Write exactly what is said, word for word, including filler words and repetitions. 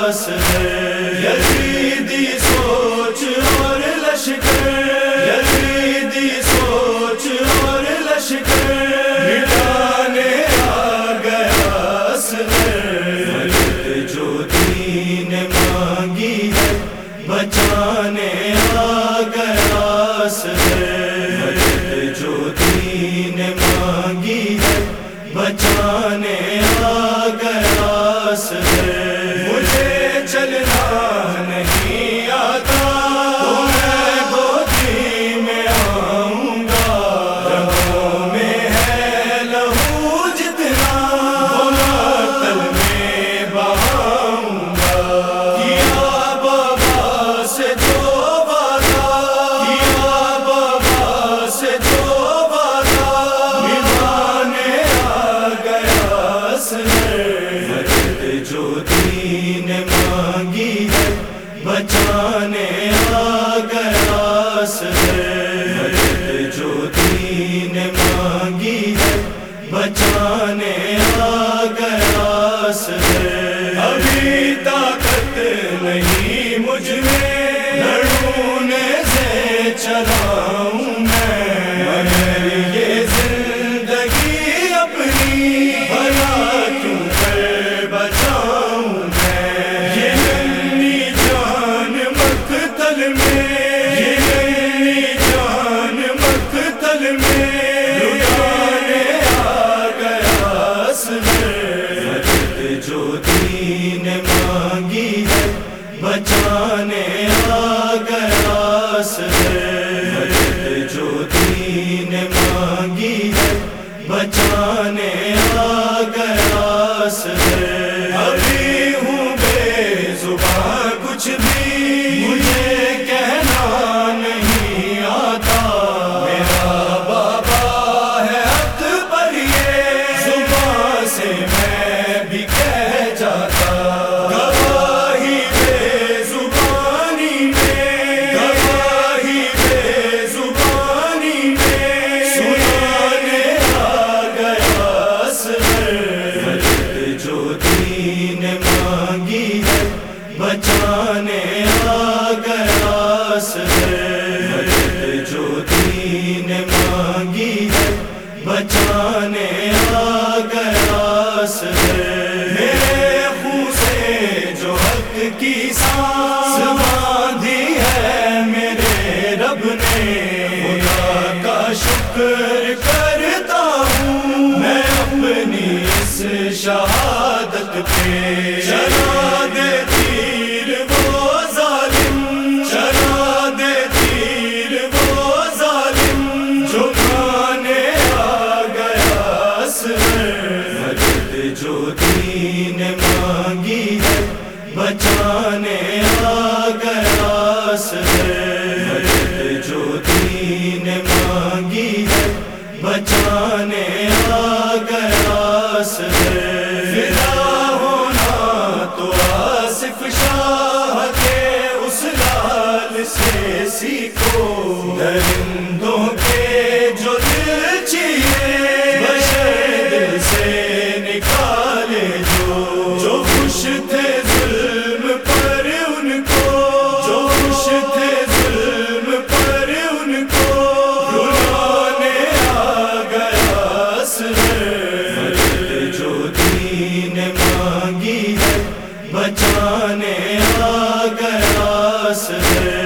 آس ہے یزیدی سوچ اور لشکر یزیدی سوچ اور لشکر مٹانے آ گیا اصغر جو دین مانگی ہے بچانے آ گیا اصغر جو دین مانگی ہے بچانے آ گیا اصغر مجھے چلنا نہیں آتا تو میں گودی میں آؤں گا رگوں میں ہے لہو جتنا وہ مقتل میں بہاؤں گا کیا بابا سے جو وعدہ کیا بابا سے جو وعدہ نبھانے آ گیا اصغر جو دین مانگی ہے بچانے آ گیا اصغر جو دین مانگی ہے بچانے آ گیا اصغر ابھی طاقت نہیں مجھ میں لڑنے سے چلاؤں میں مگر یہ زندگی اپنی بھلا کیوں کر بچاؤں میں یہ ننھی جان مقتل میں یہ ننھی جان مقتل میں لٹانے آ گیا اصغر جو دین مانگی ہے بچانے آ گیا اصغر جو دین مانگی ہے بچانے آ گیا اصغر ابھی ہوں بے زبان کچھ بھی مجھے کہنا نہیں آتا میرا بابا ہے حق پر یہ زبان سے میں بھی کہہ جاتا گواہی بے زبانی میں گواہی بے زبانی میں سنانے آ گیا اصغر جو دین مانگی ہے بچانے آ گیا اصغر جو دین مانگی ہے بچانے آ گیا اصغر میرے خون سے جو حق کی سانس باندھی ہے میرے رب نے خدا کا شکر کرتا ہوں میں اپنی اس شہادت پہ چلا دے تیر وہ ظالم چلا دے تیر وہ ظالم جو کھانے آ گیا اصغر جو دین مانگی ہے بچانے آ گیا اصغر جو دین مانگی ہے بچانے آ گیا اصغر فدا ہونا تو آصف شاہ کے اس لال سے سیکھو درندوں کے جو دل چیرے بشر دل سے نکالے جو جو خوش تھے ظلم پر ان کو جو خوش تھے ظلم پر ان کو رلانے آ گیا اصغر جو دین مانگی ہے بچانے آ گیا اصغر